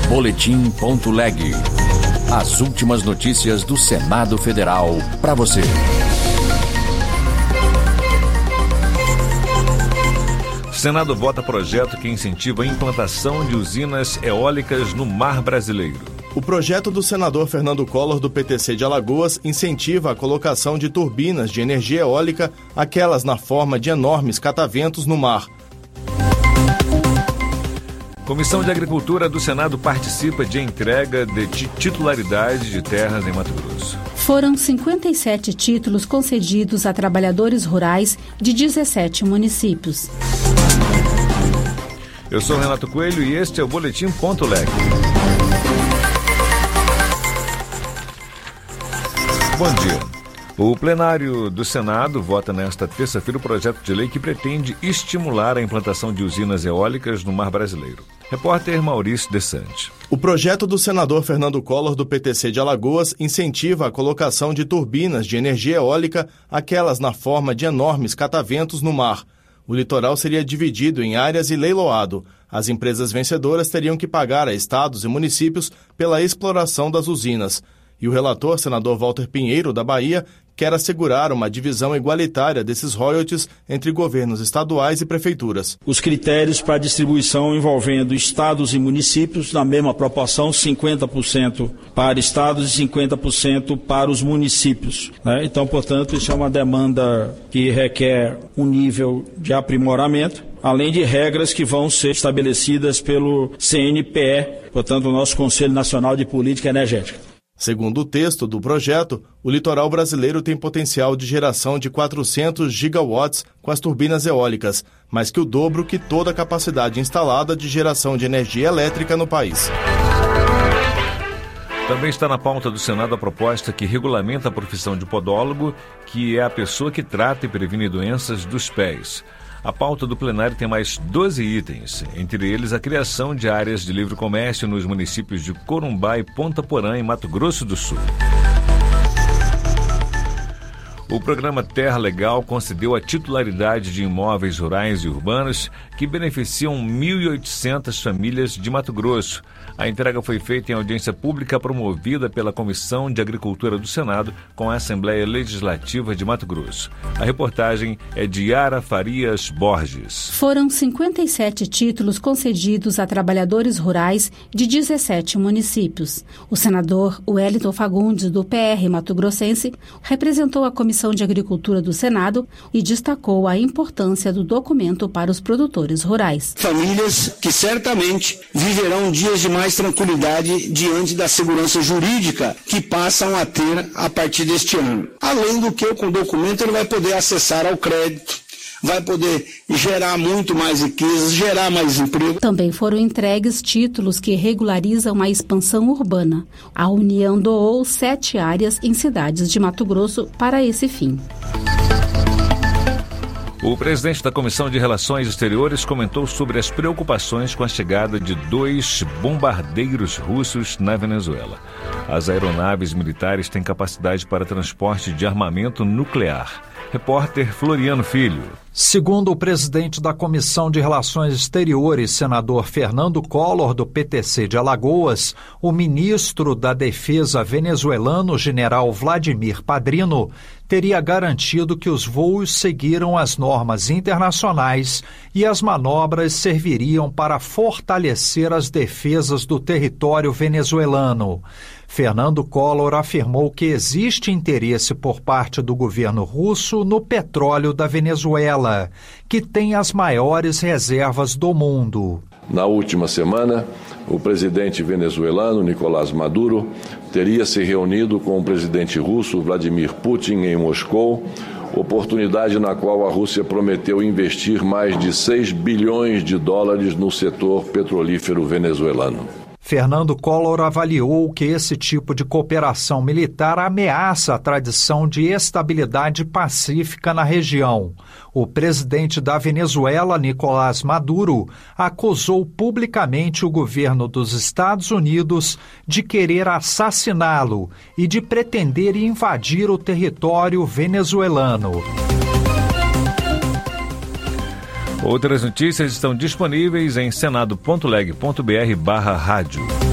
Boletim.leg. As últimas notícias do Senado Federal para você. O Senado vota projeto que incentiva a implantação de usinas eólicas no mar brasileiro. O projeto do senador Fernando Collor, do PTC de Alagoas, incentiva a colocação de turbinas de energia eólica, aquelas na forma de enormes cataventos no mar. Comissão de Agricultura do Senado participa de entrega de titularidade de terras em Mato Grosso. Foram 57 títulos concedidos a trabalhadores rurais de 17 municípios. Eu sou Renato Coelho e este é o Boletim.leg. Bom dia. O plenário do Senado vota nesta terça-feira o projeto de lei que pretende estimular a implantação de usinas eólicas no mar brasileiro. Repórter Maurício Desante. O projeto do senador Fernando Collor, do PTC de Alagoas, incentiva a colocação de turbinas de energia eólica, aquelas na forma de enormes cataventos no mar. O litoral seria dividido em áreas e leiloado. As empresas vencedoras teriam que pagar a estados e municípios pela exploração das usinas. E o relator, senador Walter Pinheiro, da Bahia, quer assegurar uma divisão igualitária desses royalties entre governos estaduais e prefeituras. Os critérios para distribuição envolvendo estados e municípios, na mesma proporção, 50% para estados e 50% para os municípios. Então, portanto, isso é uma demanda que requer um nível de aprimoramento, além de regras que vão ser estabelecidas pelo CNPE, portanto, o nosso Conselho Nacional de Política Energética. Segundo o texto do projeto, o litoral brasileiro tem potencial de geração de 400 gigawatts com as turbinas eólicas, mais que o dobro que toda a capacidade instalada de geração de energia elétrica no país. Também está na pauta do Senado a proposta que regulamenta a profissão de podólogo, que é a pessoa que trata e previne doenças dos pés. A pauta do plenário tem mais 12 itens, entre eles a criação de áreas de livre comércio nos municípios de Corumbá e Ponta Porã, em Mato Grosso do Sul. O programa Terra Legal concedeu a titularidade de imóveis rurais e urbanos que beneficiam 1.800 famílias de Mato Grosso. A entrega foi feita em audiência pública promovida pela Comissão de Agricultura do Senado com a Assembleia Legislativa de Mato Grosso. A reportagem é de Yara Farias Borges. Foram 57 títulos concedidos a trabalhadores rurais de 17 municípios. O senador Wellington Fagundes, do PR Mato Grossense, representou a Comissão de Agricultura do Senado e destacou a importância do documento para os produtores rurais. Famílias que certamente viverão dias de mais tranquilidade diante da segurança jurídica que passam a ter a partir deste ano. Além do que, com o documento, ele vai poder acessar ao crédito, vai poder gerar muito mais riquezas, gerar mais emprego. Também foram entregues títulos que regularizam a expansão urbana. A União doou 7 áreas em cidades de Mato Grosso para esse fim. O presidente da Comissão de Relações Exteriores comentou sobre as preocupações com a chegada de 2 bombardeiros russos na Venezuela. As aeronaves militares têm capacidade para transporte de armamento nuclear. Repórter Floriano Filho. Segundo o presidente da Comissão de Relações Exteriores, senador Fernando Collor, do PTC de Alagoas, o ministro da Defesa venezuelano, general Vladimir Padrino, teria garantido que os voos seguiram as normas internacionais e as manobras serviriam para fortalecer as defesas do território venezuelano. Fernando Collor afirmou que existe interesse por parte do governo russo no petróleo da Venezuela, que tem as maiores reservas do mundo. Na última semana, o presidente venezuelano Nicolás Maduro teria se reunido com o presidente russo Vladimir Putin em Moscou, oportunidade na qual a Rússia prometeu investir mais de 6 bilhões de dólares no setor petrolífero venezuelano. Fernando Collor avaliou que esse tipo de cooperação militar ameaça a tradição de estabilidade pacífica na região. O presidente da Venezuela, Nicolás Maduro, acusou publicamente o governo dos Estados Unidos de querer assassiná-lo e de pretender invadir o território venezuelano. Outras notícias estão disponíveis em senado.leg.br/rádio.